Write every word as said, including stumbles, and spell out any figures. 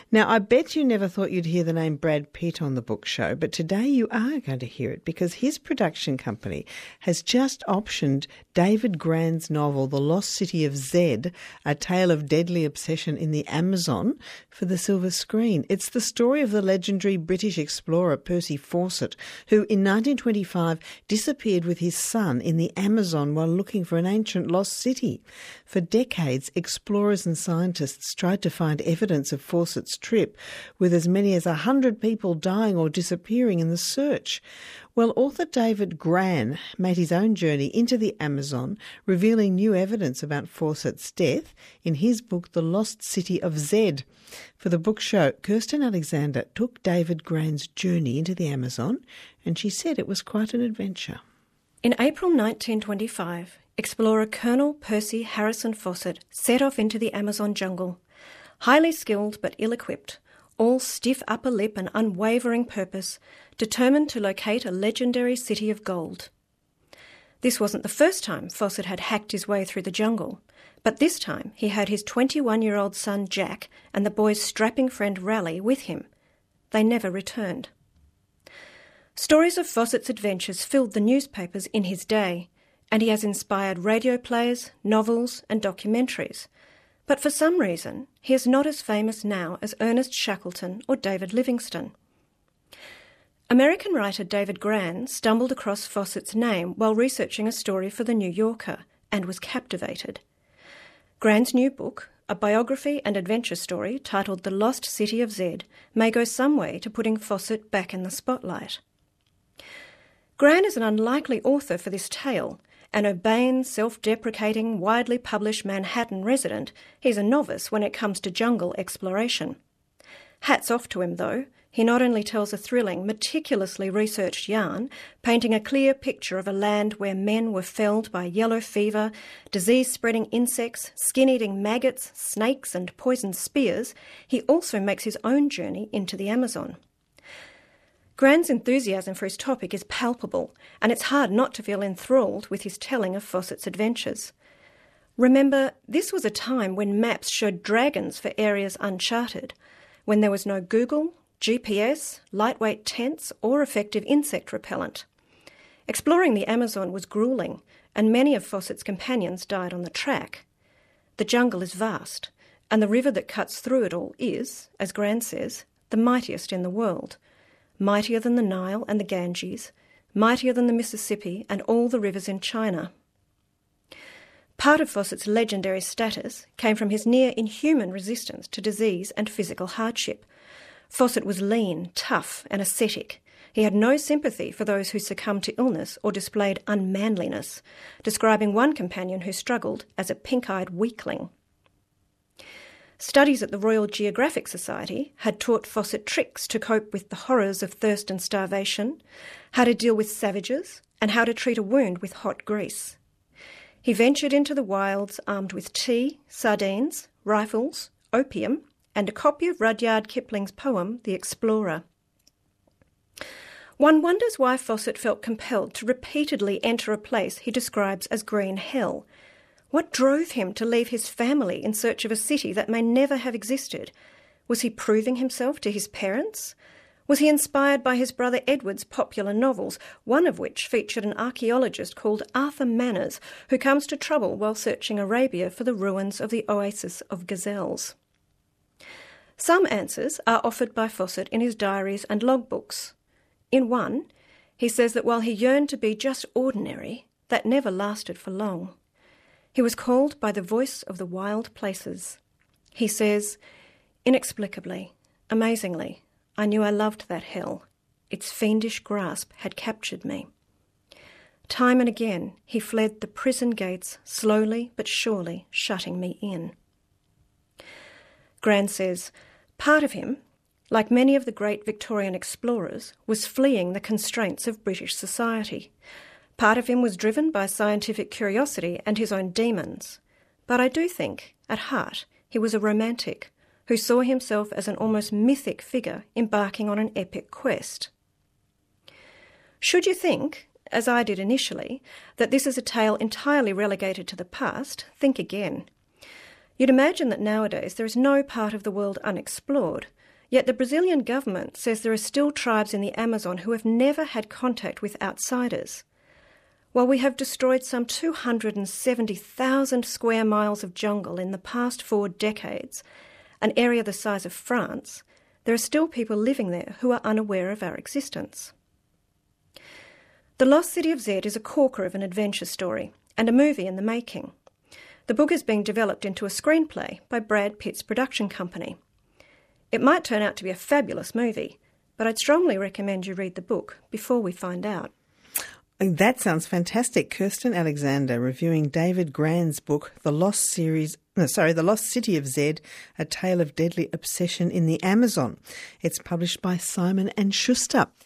Now, I bet you never thought you'd hear the name Brad Pitt on the Book Show, but today you are going to hear it because his production company has just optioned David Grann's novel The Lost City of Zed, A Tale of Deadly Obsession in the Amazon, for the silver screen. It's the story of the legendary British explorer Percy Fawcett, who in nineteen twenty-five disappeared with his son in the Amazon while looking for an ancient lost city. For decades, explorers and scientists tried to find evidence of Fawcett's trip, with as many as a hundred people dying or disappearing in the search. Well, author David Grann made his own journey into the Amazon, revealing new evidence about Fawcett's death in his book The Lost City of Zed. For the Book Show, Kirsten Alexander took David Grann's journey into the Amazon, and she said it was quite an adventure. In April nineteen twenty-five, explorer Colonel Percy Harrison Fawcett set off into the Amazon jungle. Highly skilled but ill-equipped, all stiff upper lip and unwavering purpose, determined to locate a legendary city of gold. This wasn't the first time Fawcett had hacked his way through the jungle, but this time he had his twenty-one-year-old son Jack and the boy's strapping friend Raleigh with him. They never returned. Stories of Fawcett's adventures filled the newspapers in his day, and he has inspired radio plays, novels and documentaries. But for some reason, he is not as famous now as Ernest Shackleton or David Livingstone. American writer David Grann stumbled across Fawcett's name while researching a story for The New Yorker and was captivated. Grann's new book, a biography and adventure story titled The Lost City of Zed, may go some way to putting Fawcett back in the spotlight. Grann is an unlikely author for this tale. An urbane, self-deprecating, widely published Manhattan resident, he's a novice when it comes to jungle exploration. Hats off to him, though. He not only tells a thrilling, meticulously researched yarn, painting a clear picture of a land where men were felled by yellow fever, disease-spreading insects, skin-eating maggots, snakes and poisoned spears, he also makes his own journey into the Amazon. Grann's enthusiasm for his topic is palpable, and it's hard not to feel enthralled with his telling of Fawcett's adventures. Remember, this was a time when maps showed dragons for areas uncharted, when there was no Google, G P S, lightweight tents, or effective insect repellent. Exploring the Amazon was gruelling, and many of Fawcett's companions died on the track. The jungle is vast, and the river that cuts through it all is, as Grann says, the mightiest in the world. Mightier than the Nile and the Ganges, mightier than the Mississippi and all the rivers in China. Part of Fawcett's legendary status came from his near-inhuman resistance to disease and physical hardship. Fawcett was lean, tough and ascetic. He had no sympathy for those who succumbed to illness or displayed unmanliness, describing one companion who struggled as a pink-eyed weakling. Studies at the Royal Geographic Society had taught Fawcett tricks to cope with the horrors of thirst and starvation, how to deal with savages, and how to treat a wound with hot grease. He ventured into the wilds armed with tea, sardines, rifles, opium, and a copy of Rudyard Kipling's poem, The Explorer. One wonders why Fawcett felt compelled to repeatedly enter a place he describes as green hell. What drove him to leave his family in search of a city that may never have existed? Was he proving himself to his parents? Was he inspired by his brother Edward's popular novels, one of which featured an archaeologist called Arthur Manners, who comes to trouble while searching Arabia for the ruins of the oasis of gazelles? Some answers are offered by Fawcett in his diaries and logbooks. In one, he says that while he yearned to be just ordinary, that never lasted for long. He was called by the voice of the wild places. He says, inexplicably, amazingly, I knew I loved that hell. Its fiendish grasp had captured me. Time and again he fled the prison gates, slowly but surely shutting me in. Grann says, part of him, like many of the great Victorian explorers, was fleeing the constraints of British society. Part of him was driven by scientific curiosity and his own demons. But I do think, at heart, he was a romantic who saw himself as an almost mythic figure embarking on an epic quest. Should you think, as I did initially, that this is a tale entirely relegated to the past, think again. You'd imagine that nowadays there is no part of the world unexplored, yet the Brazilian government says there are still tribes in the Amazon who have never had contact with outsiders. While we have destroyed some two hundred seventy thousand square miles of jungle in the past four decades, an area the size of France, there are still people living there who are unaware of our existence. The Lost City of Z is a corker of an adventure story and a movie in the making. The book is being developed into a screenplay by Brad Pitt's production company. It might turn out to be a fabulous movie, but I'd strongly recommend you read the book before we find out. That sounds fantastic. Kirsten Alexander reviewing David Grann's book, The Lost Series, no, sorry, The Lost City of Z, A Tale of Deadly Obsession in the Amazon. It's published by Simon and Schuster.